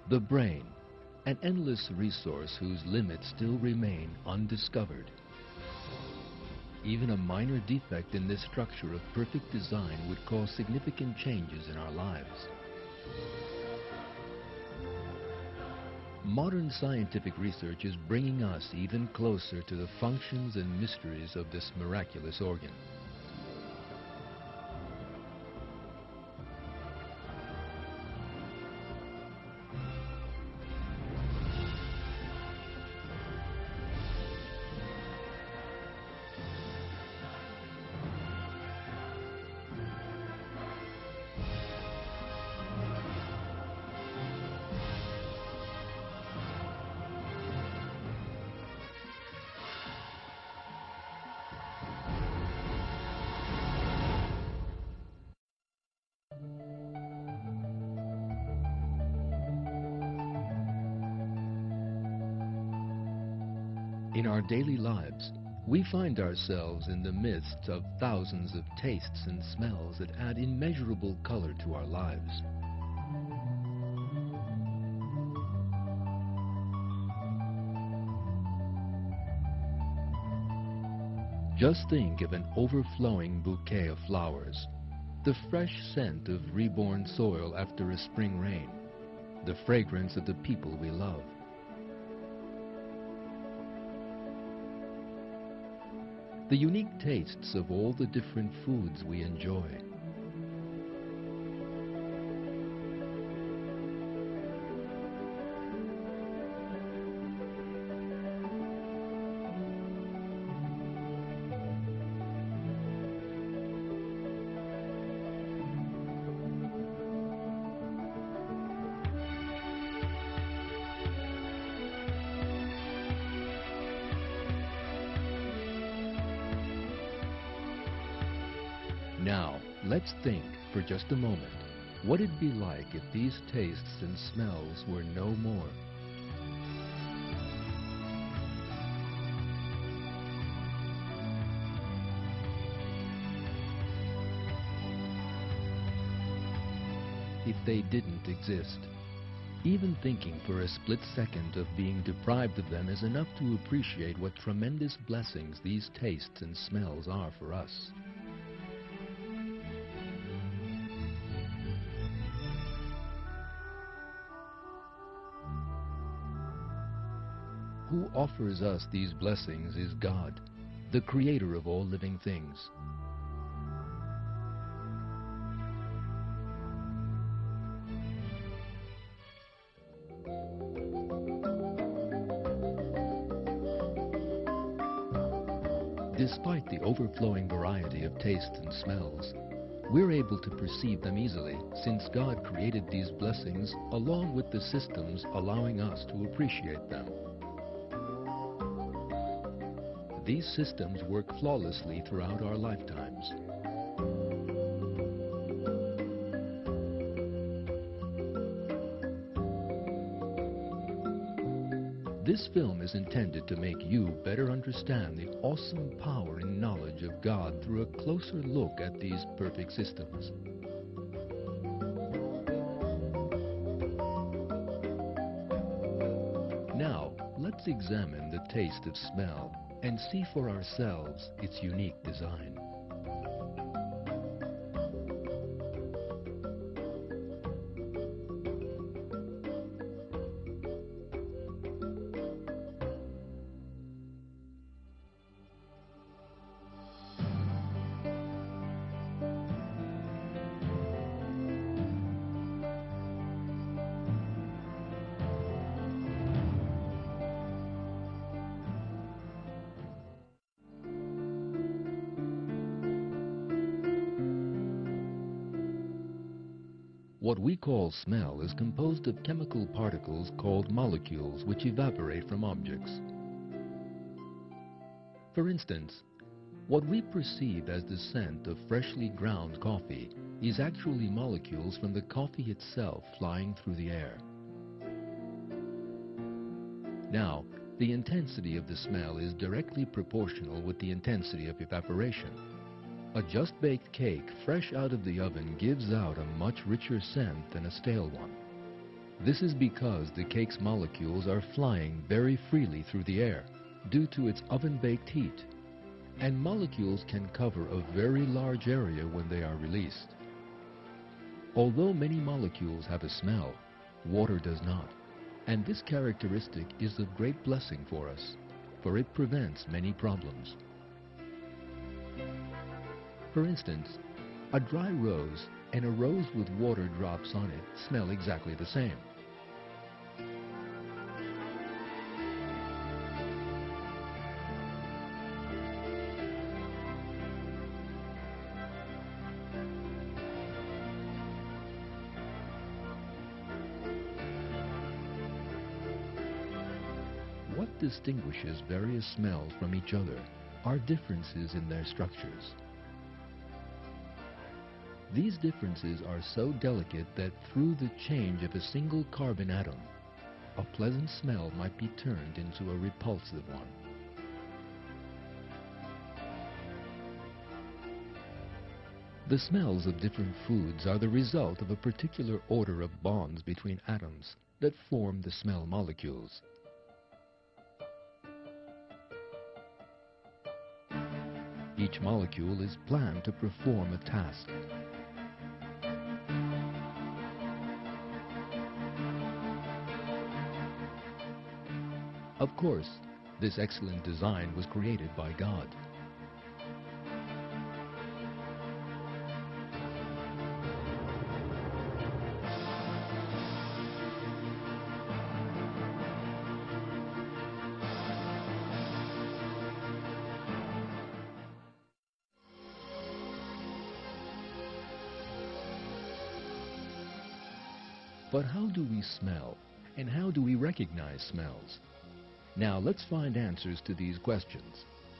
The brain, an endless resource whose limits still remain undiscovered. Even a minor defect in this structure of perfect design would cause significant changes in our lives. Modern scientific research is bringing us even closer to the functions and mysteries of this miraculous organ. In our daily lives, we find ourselves in the midst of thousands of tastes and smells that add immeasurable color to our lives. Just think of an overflowing bouquet of flowers, the fresh scent of reborn soil after a spring rain, the fragrance of the people we love. The unique tastes of all the different foods we enjoy. Now, let's think for just a moment, what it'd be like if these tastes and smells were no more. If they didn't exist. Even thinking for a split second of being deprived of them is enough to appreciate what tremendous blessings these tastes and smells are for us. Who offers us these blessings is God, the creator of all living things. Despite the overflowing variety of tastes and smells, we're able to perceive them easily since God created these blessings along with the systems allowing us to appreciate them. These systems work flawlessly throughout our lifetimes. This film is intended to make you better understand the awesome power and knowledge of God through a closer look at these perfect systems. Now, let's examine the taste of smell and see for ourselves its unique design. What we call smell is composed of chemical particles called molecules which evaporate from objects. For instance, what we perceive as the scent of freshly ground coffee is actually molecules from the coffee itself flying through the air. Now, the intensity of the smell is directly proportional with the intensity of evaporation. A just-baked cake fresh out of the oven gives out a much richer scent than a stale one. This is because the cake's molecules are flying very freely through the air due to its oven-baked heat, and molecules can cover a very large area when they are released. Although many molecules have a smell, water does not, and this characteristic is a great blessing for us, for it prevents many problems. For instance, a dry rose and a rose with water drops on it smell exactly the same. What distinguishes various smells from each other are differences in their structures. These differences are so delicate that through the change of a single carbon atom, a pleasant smell might be turned into a repulsive one. The smells of different foods are the result of a particular order of bonds between atoms that form the smell molecules. Each molecule is planned to perform a task. Of course, this excellent design was created by God. But how do we smell, and how do we recognize smells? Now let's find answers to these questions.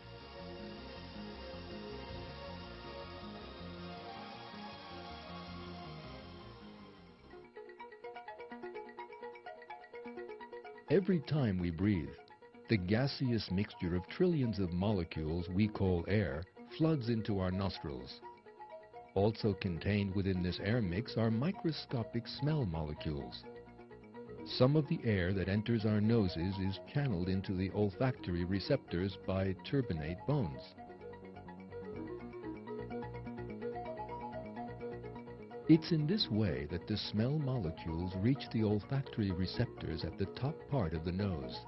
Every time we breathe, the gaseous mixture of trillions of molecules we call air floods into our nostrils. Also contained within this air mix are microscopic smell molecules. Some of the air that enters our noses is channeled into the olfactory receptors by turbinate bones. It's in this way that the smell molecules reach the olfactory receptors at the top part of the nose.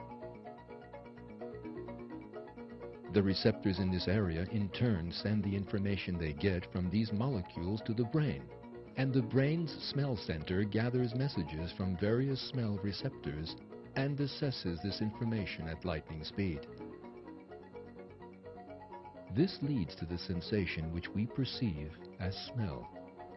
The receptors in this area in turn send the information they get from these molecules to the brain, and the brain's smell center gathers messages from various smell receptors and assesses this information at lightning speed. This leads to the sensation which we perceive as smell.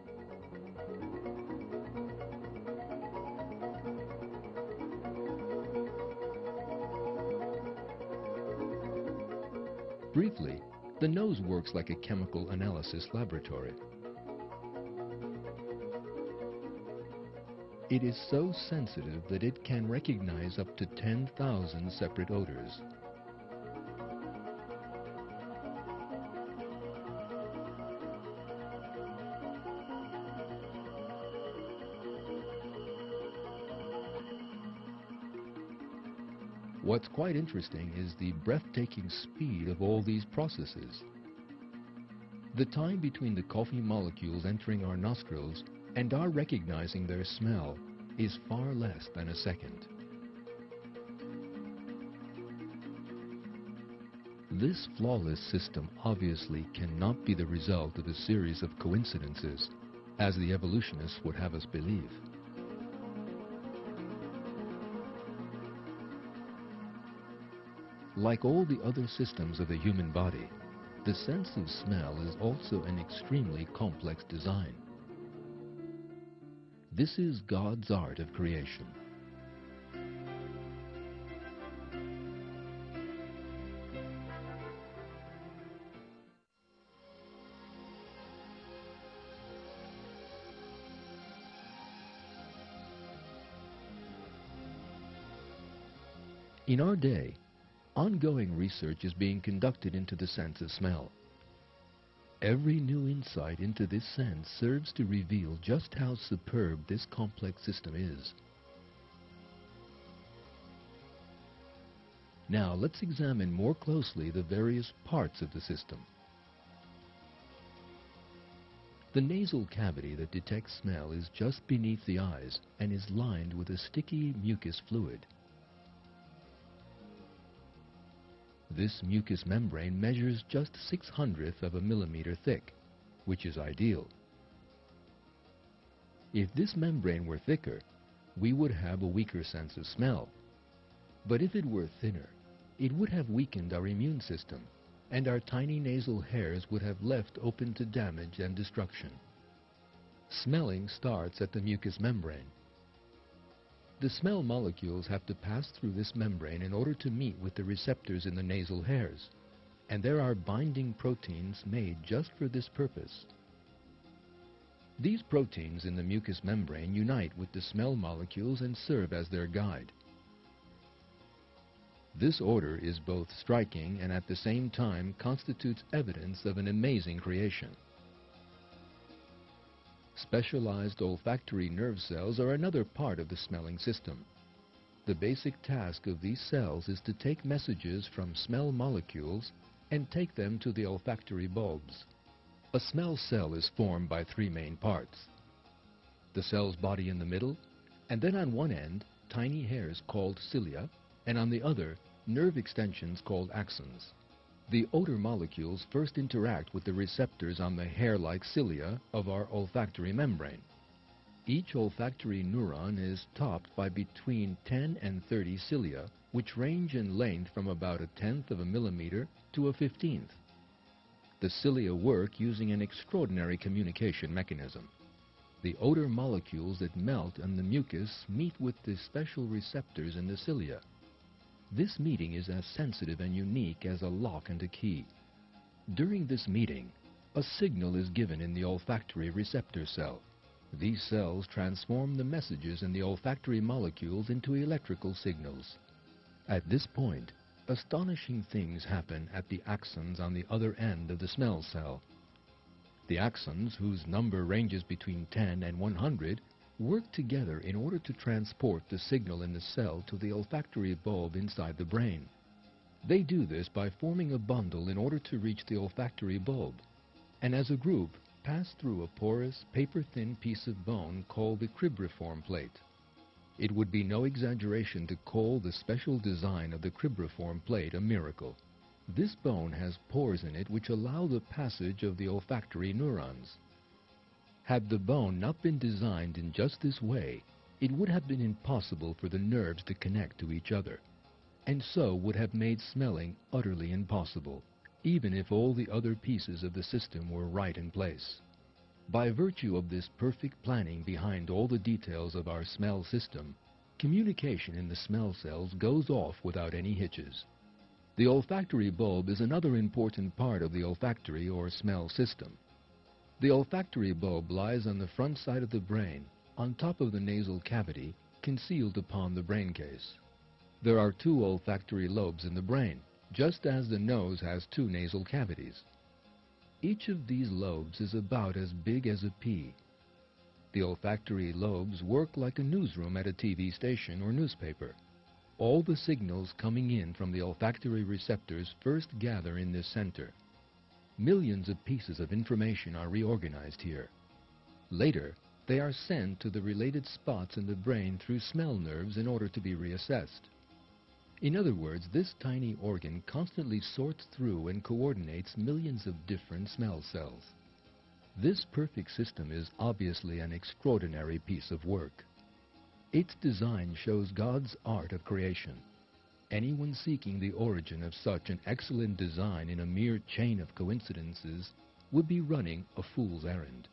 Briefly, the nose works like a chemical analysis laboratory. It is so sensitive that it can recognize up to 10,000 separate odors. What's quite interesting is the breathtaking speed of all these processes. The time between the coffee molecules entering our nostrils and our recognizing their smell is far less than a second. This flawless system obviously cannot be the result of a series of coincidences, as the evolutionists would have us believe. Like all the other systems of the human body, the sense of smell is also an extremely complex design. This is God's art of creation. In our day, ongoing research is being conducted into the sense of smell. Every new insight into this sense serves to reveal just how superb this complex system is. Now let's examine more closely the various parts of the system. The nasal cavity that detects smell is just beneath the eyes and is lined with a sticky mucus fluid. This mucous membrane measures just 6/100th of a millimeter thick, which is ideal. If this membrane were thicker, we would have a weaker sense of smell. But if it were thinner, it would have weakened our immune system, and our tiny nasal hairs would have left open to damage and destruction. Smelling starts at the mucous membrane. The smell molecules have to pass through this membrane in order to meet with the receptors in the nasal hairs, and there are binding proteins made just for this purpose. These proteins in the mucous membrane unite with the smell molecules and serve as their guide. This order is both striking and at the same time constitutes evidence of an amazing creation. Specialized olfactory nerve cells are another part of the smelling system. The basic task of these cells is to take messages from smell molecules and take them to the olfactory bulbs. A smell cell is formed by three main parts: the cell's body in the middle, and then on one end, tiny hairs called cilia, and on the other, nerve extensions called axons. The odor molecules first interact with the receptors on the hair-like cilia of our olfactory membrane. Each olfactory neuron is topped by between 10 and 30 cilia, which range in length from about 1/10 of a millimeter to 1/15. The cilia work using an extraordinary communication mechanism. The odor molecules that melt on the mucus meet with the special receptors in the cilia. This meeting is as sensitive and unique as a lock and a key. During this meeting, a signal is given in the olfactory receptor cell. These cells transform the messages in the olfactory molecules into electrical signals. At this point, astonishing things happen at the axons on the other end of the smell cell. The axons, whose number ranges between 10 and 100, work together in order to transport the signal in the cell to the olfactory bulb inside the brain. They do this by forming a bundle in order to reach the olfactory bulb, and as a group pass through a porous, paper-thin piece of bone called the cribriform plate. It would be no exaggeration to call the special design of the cribriform plate a miracle. This bone has pores in it which allow the passage of the olfactory neurons. Had the bone not been designed in just this way, it would have been impossible for the nerves to connect to each other, and so would have made smelling utterly impossible, even if all the other pieces of the system were right in place. By virtue of this perfect planning behind all the details of our smell system, communication in the smell cells goes off without any hitches. The olfactory bulb is another important part of the olfactory or smell system. The olfactory bulb lies on the front side of the brain, on top of the nasal cavity, concealed upon the brain case. There are two olfactory lobes in the brain, just as the nose has two nasal cavities. Each of these lobes is about as big as a pea. The olfactory lobes work like a newsroom at a TV station or newspaper. All the signals coming in from the olfactory receptors first gather in this center. Millions of pieces of information are reorganized here. Later, they are sent to the related spots in the brain through smell nerves in order to be reassessed. In other words, this tiny organ constantly sorts through and coordinates millions of different smell cells. This perfect system is obviously an extraordinary piece of work. Its design shows God's art of creation. Anyone seeking the origin of such an excellent design in a mere chain of coincidences would be running a fool's errand.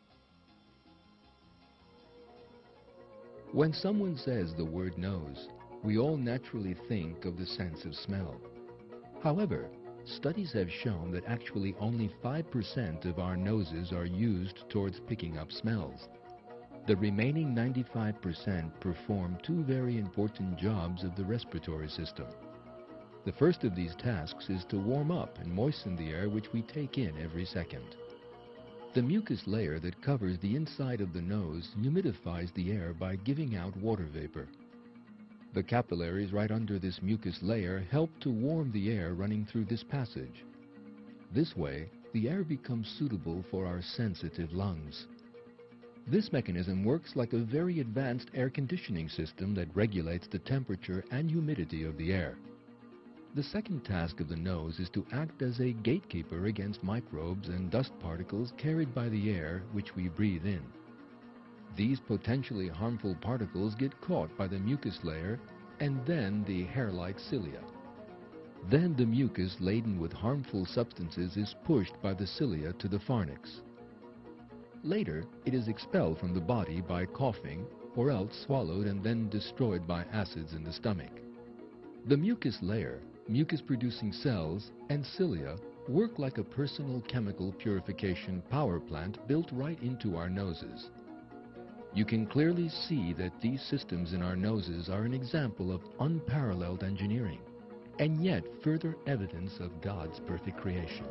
When someone says the word nose, we all naturally think of the sense of smell. However, studies have shown that actually only 5% of our noses are used towards picking up smells. The remaining 95% perform two very important jobs of the respiratory system. The first of these tasks is to warm up and moisten the air which we take in every second. The mucus layer that covers the inside of the nose humidifies the air by giving out water vapor. The capillaries right under this mucus layer help to warm the air running through this passage. This way, the air becomes suitable for our sensitive lungs. This mechanism works like a very advanced air conditioning system that regulates the temperature and humidity of the air. The second task of the nose is to act as a gatekeeper against microbes and dust particles carried by the air which we breathe in. These potentially harmful particles get caught by the mucus layer and then the hair-like cilia. Then the mucus laden with harmful substances is pushed by the cilia to the pharynx. Later, it is expelled from the body by coughing or else swallowed and then destroyed by acids in the stomach. The mucus layer, mucus-producing cells, and cilia work like a personal chemical purification power plant built right into our noses. You can clearly see that these systems in our noses are an example of unparalleled engineering, and yet further evidence of God's perfect creation.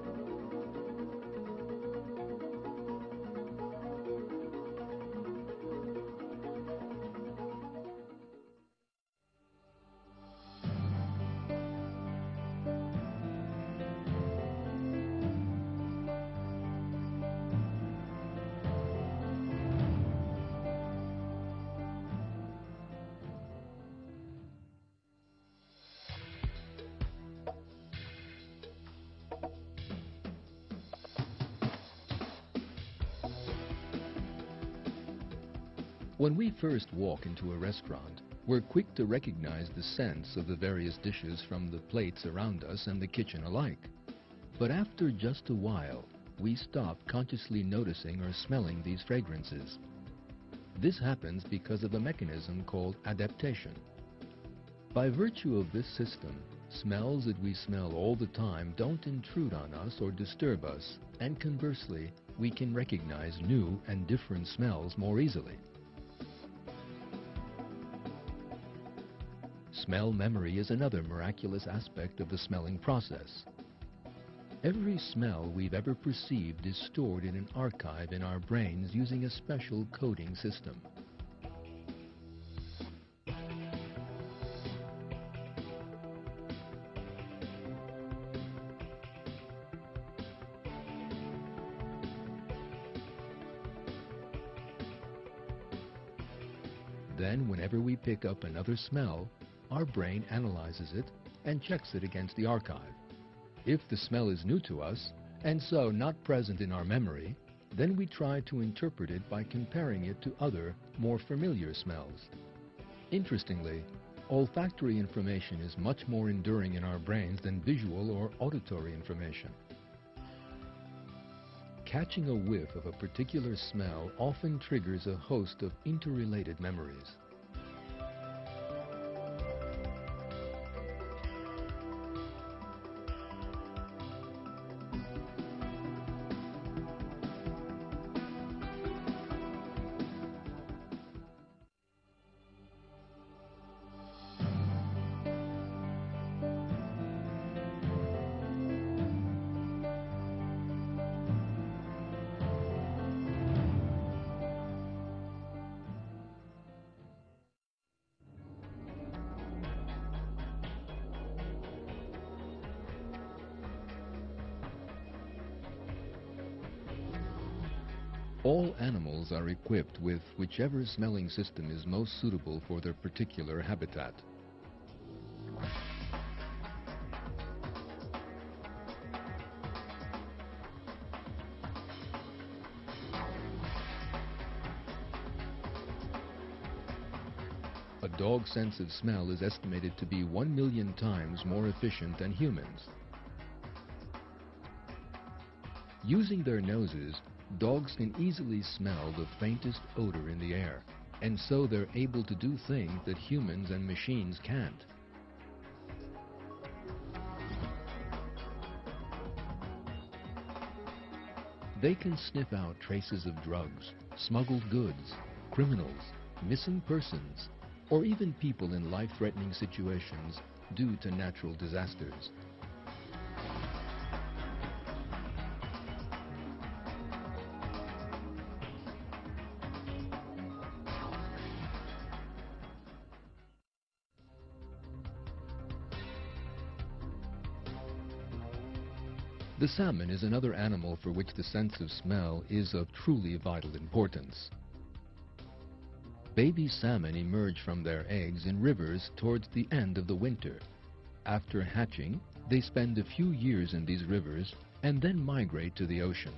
When we first walk into a restaurant, we're quick to recognize the scents of the various dishes from the plates around us and the kitchen alike. But after just a while, we stop consciously noticing or smelling these fragrances. This happens because of a mechanism called adaptation. By virtue of this system, smells that we smell all the time don't intrude on us or disturb us, and conversely, we can recognize new and different smells more easily. Smell memory is another miraculous aspect of the smelling process. Every smell we've ever perceived is stored in an archive in our brains using a special coding system. Then, whenever we pick up another smell, our brain analyzes it and checks it against the archive. If the smell is new to us, and so not present in our memory, then we try to interpret it by comparing it to other, more familiar smells. Interestingly, olfactory information is much more enduring in our brains than visual or auditory information. Catching a whiff of a particular smell often triggers a host of interrelated memories. All animals are equipped with whichever smelling system is most suitable for their particular habitat. A dog's sense of smell is estimated to be 1 million times more efficient than humans. Using their noses, dogs can easily smell the faintest odor in the air, and so they're able to do things that humans and machines can't. They can sniff out traces of drugs, smuggled goods, criminals, missing persons, or even people in life-threatening situations due to natural disasters. The salmon is another animal for which the sense of smell is of truly vital importance. Baby salmon emerge from their eggs in rivers towards the end of the winter. After hatching, they spend a few years in these rivers and then migrate to the ocean.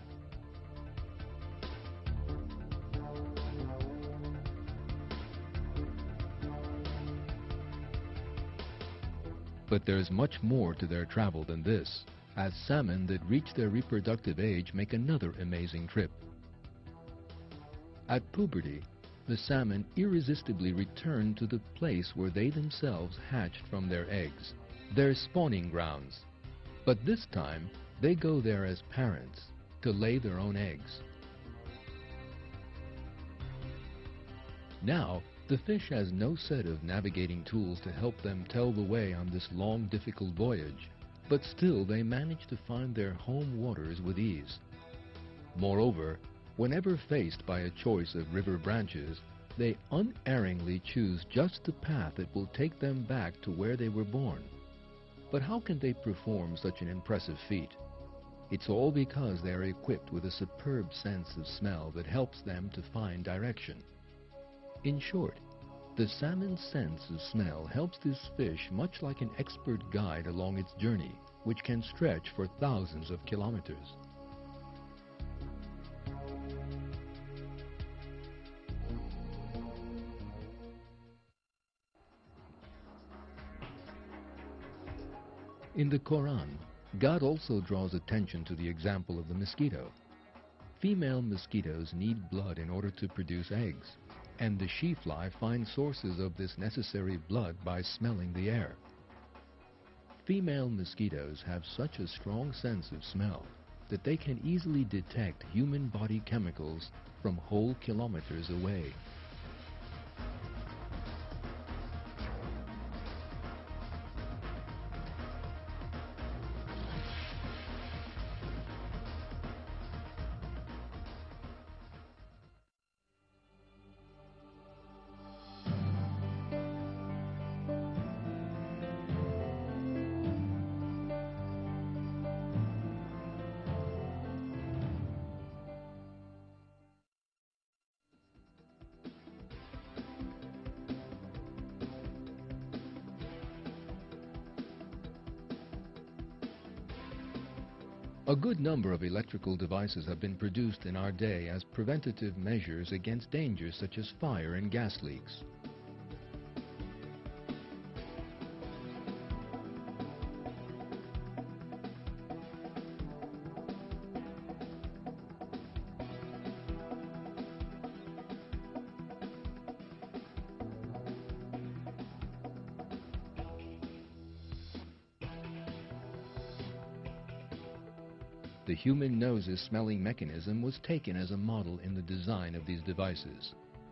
But there's much more to their travel than this, as salmon that reach their reproductive age make another amazing trip. At puberty, the salmon irresistibly return to the place where they themselves hatched from their eggs, their spawning grounds. But this time, they go there as parents to lay their own eggs. Now, the fish has no set of navigating tools to help them tell the way on this long, difficult voyage, but still they manage to find their home waters with ease. Moreover, whenever faced by a choice of river branches, they unerringly choose just the path that will take them back to where they were born. But how can they perform such an impressive feat? It's all because they are equipped with a superb sense of smell that helps them to find direction. In short, the salmon's sense of smell helps this fish much like an expert guide along its journey, which can stretch for thousands of kilometers. In the Quran, God also draws attention to the example of the mosquito. Female mosquitoes need blood in order to produce eggs, and the she-fly finds sources of this necessary blood by smelling the air. Female mosquitoes have such a strong sense of smell that they can easily detect human body chemicals from whole kilometers away. A good number of electrical devices have been produced in our day as preventative measures against dangers such as fire and gas leaks. The human nose's smelling mechanism was taken as a model in the design of these devices.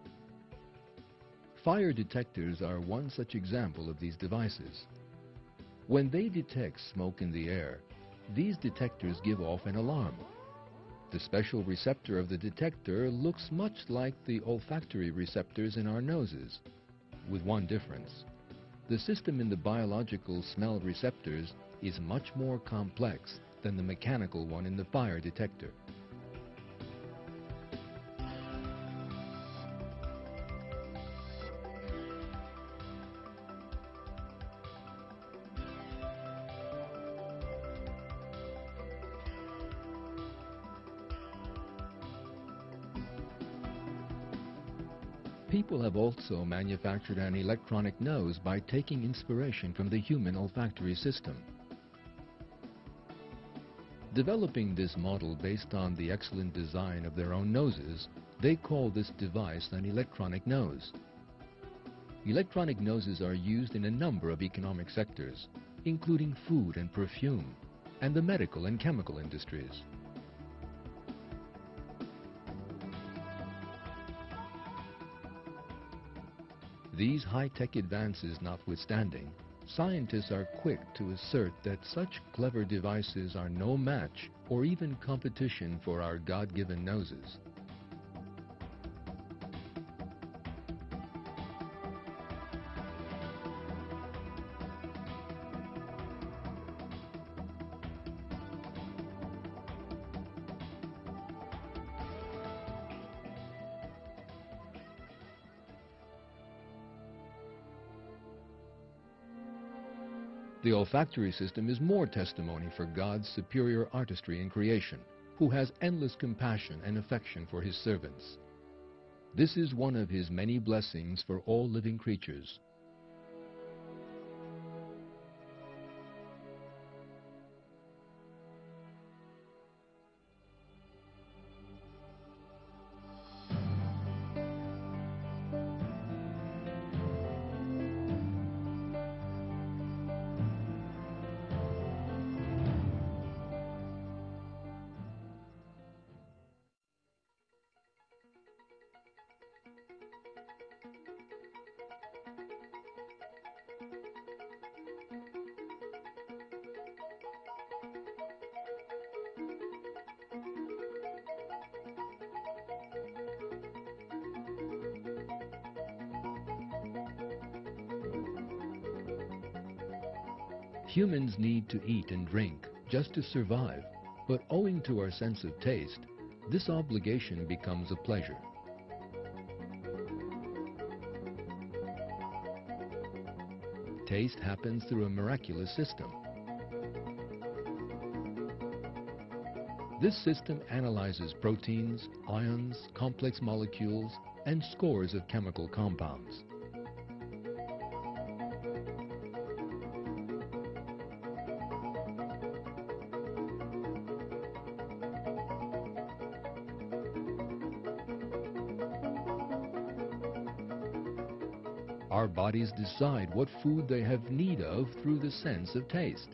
Fire detectors are one such example of these devices. When they detect smoke in the air, these detectors give off an alarm. The special receptor of the detector looks much like the olfactory receptors in our noses, with one difference. The system in the biological smell receptors is much more complex than the mechanical one in the fire detector. People have also manufactured an electronic nose by taking inspiration from the human olfactory system. Developing this model based on the excellent design of their own noses, they call this device an electronic nose. Electronic noses are used in a number of economic sectors, including food and perfume, and the medical and chemical industries. These high-tech advances notwithstanding, scientists are quick to assert that such clever devices are no match or even competition for our God-given noses. The olfactory system is more testimony for God's superior artistry in creation, who has endless compassion and affection for his servants. This is one of his many blessings for all living creatures. Humans need to eat and drink just to survive, but owing to our sense of taste, this obligation becomes a pleasure. Taste happens through a miraculous system. This system analyzes proteins, ions, complex molecules, and scores of chemical compounds. Our bodies decide what food they have need of through the sense of taste.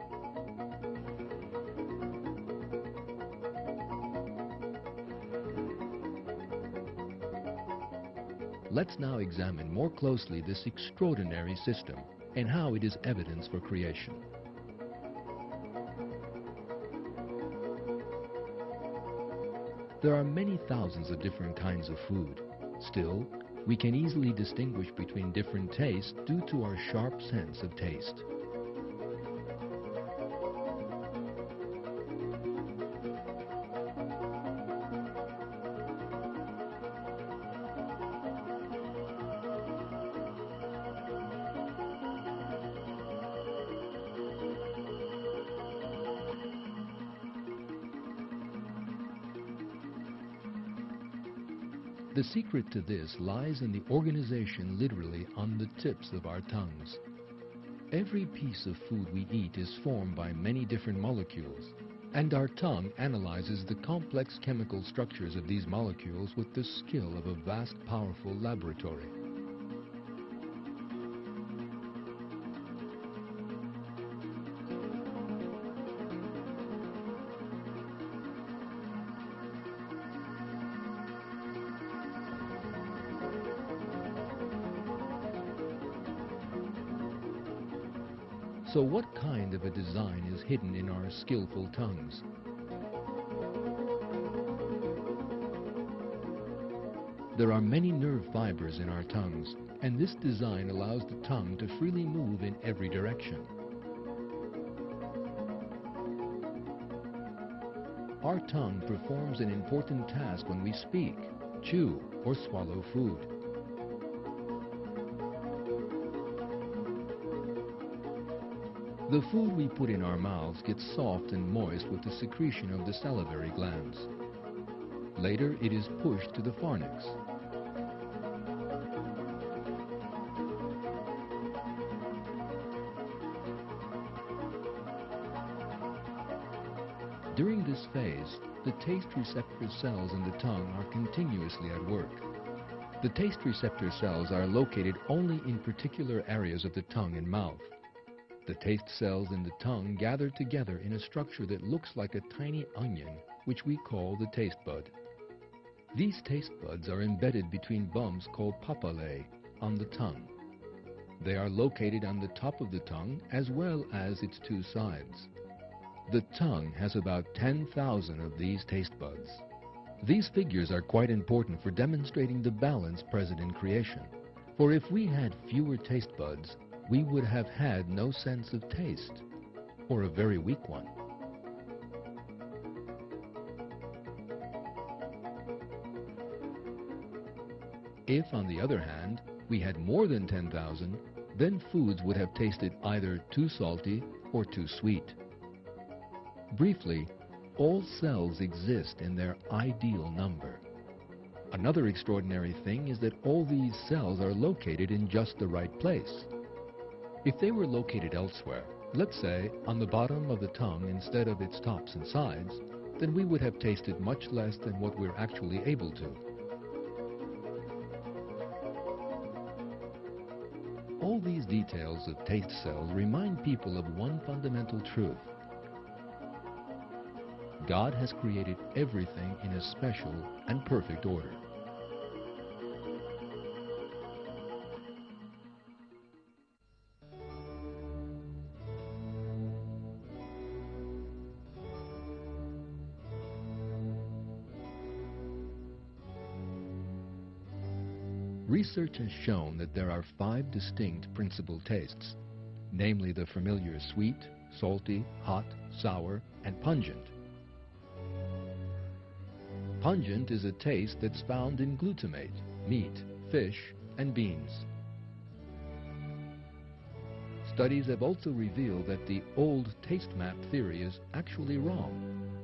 Let's now examine more closely this extraordinary system and how it is evidence for creation. There are many thousands of different kinds of food. Still, we can easily distinguish between different tastes due to our sharp sense of taste. The secret to this lies in the organization literally on the tips of our tongues. Every piece of food we eat is formed by many different molecules, and our tongue analyzes the complex chemical structures of these molecules with the skill of a vast, powerful laboratory. So what kind of a design is hidden in our skillful tongues? There are many nerve fibers in our tongues, and this design allows the tongue to freely move in every direction. Our tongue performs an important task when we speak, chew, or swallow food. The food we put in our mouths gets soft and moist with the secretion of the salivary glands. Later, it is pushed to the pharynx. During this phase, the taste receptor cells in the tongue are continuously at work. The taste receptor cells are located only in particular areas of the tongue and mouth. The taste cells in the tongue gather together in a structure that looks like a tiny onion, which we call the taste bud. These taste buds are embedded between bumps called papillae on the tongue. They are located on the top of the tongue as well as its two sides. The tongue has about 10,000 of these taste buds. These figures are quite important for demonstrating the balance present in creation. For if we had fewer taste buds, we would have had no sense of taste, or a very weak one. If, on the other hand, we had more than 10,000, then foods would have tasted either too salty or too sweet. Briefly, all cells exist in their ideal number. Another extraordinary thing is that all these cells are located in just the right place. If they were located elsewhere, let's say on the bottom of the tongue instead of its tops and sides, then we would have tasted much less than what we're actually able to. All these details of taste cells remind people of one fundamental truth. God has created everything in a special and perfect order. Research has shown that there are 5 distinct principal tastes, namely the familiar sweet, salty, hot, sour, and pungent. Pungent is a taste that's found in glutamate, meat, fish, and beans. Studies have also revealed that the old taste map theory is actually wrong.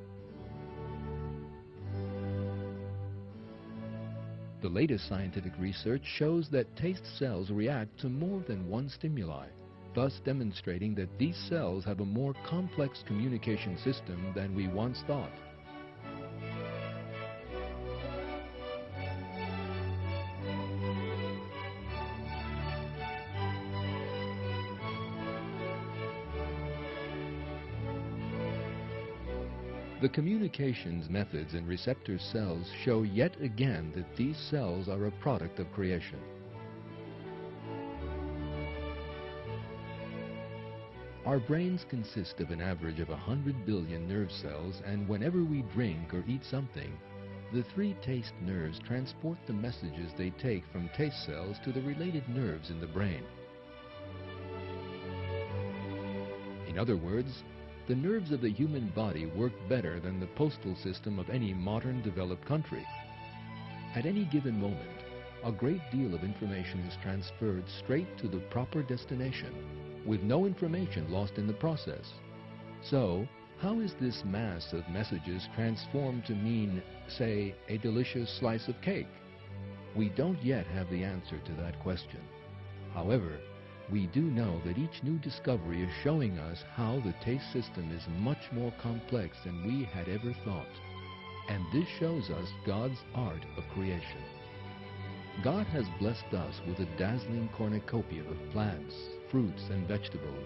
The latest scientific research shows that taste cells react to more than one stimuli, thus demonstrating that these cells have a more complex communication system than we once thought. The communications methods in receptor cells show yet again that these cells are a product of creation. Our brains consist of an average of 100 billion nerve cells, and whenever we drink or eat something, the 3 taste nerves transport the messages they take from taste cells to the related nerves in the brain. In other words, the nerves of the human body work better than the postal system of any modern developed country. At any given moment, a great deal of information is transferred straight to the proper destination, with no information lost in the process. So, how is this mass of messages transformed to mean, say, a delicious slice of cake? We don't yet have the answer to that question. However, we do know that each new discovery is showing us how the taste system is much more complex than we had ever thought. And this shows us God's art of creation. God has blessed us with a dazzling cornucopia of plants, fruits, and vegetables.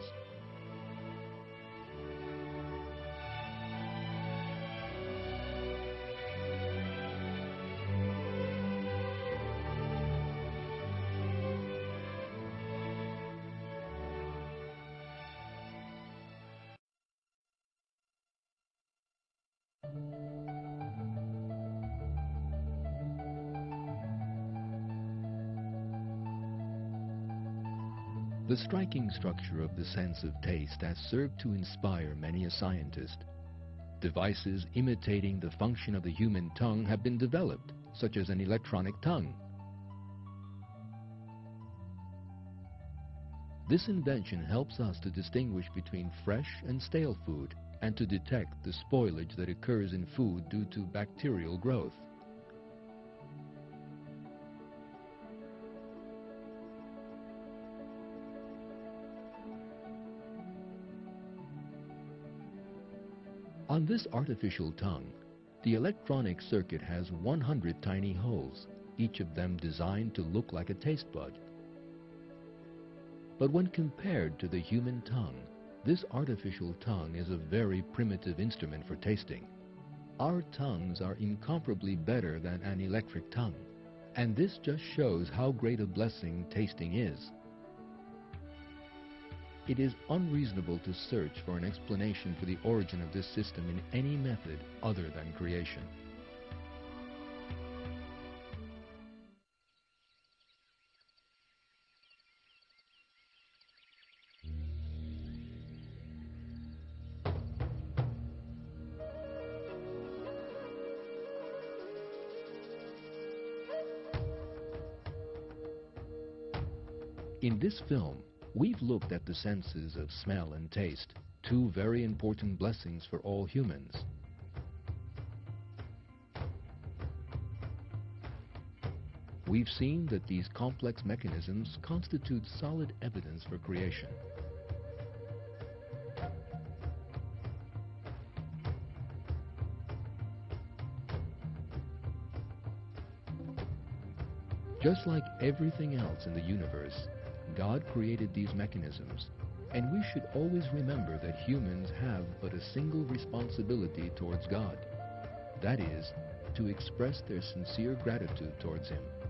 The striking structure of the sense of taste has served to inspire many a scientist. Devices imitating the function of the human tongue have been developed, such as an electronic tongue. This invention helps us to distinguish between fresh and stale food and to detect the spoilage that occurs in food due to bacterial growth. On this artificial tongue, the electronic circuit has 100 tiny holes, each of them designed to look like a taste bud. But when compared to the human tongue, this artificial tongue is a very primitive instrument for tasting. Our tongues are incomparably better than an electric tongue, and this just shows how great a blessing tasting is. It is unreasonable to search for an explanation for the origin of this system in any method other than creation. In this film, We've looked at the senses of smell and taste, two very important blessings for all humans. We've seen that these complex mechanisms constitute solid evidence for creation. Just like everything else in the universe, God created these mechanisms, and we should always remember that humans have but a single responsibility towards God. That is, to express their sincere gratitude towards Him.